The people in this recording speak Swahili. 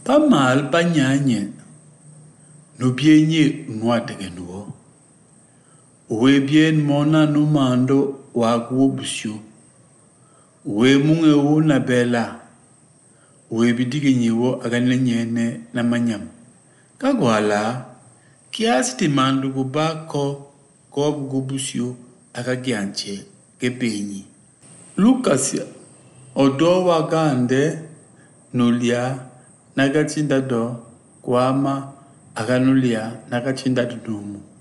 Pamal panyanye no bienye nwatege nuo. Uwe bien mona numando wagu busyo. Uwe munge una bela. Uwe bidige nyewo agane nyene na manyam. Kagwala kiasi timandu gubako kobu busyo agagianche kepenyi. Lucas odowa gande nulia nagachinda do kwama aganulia nagachinda dudumu.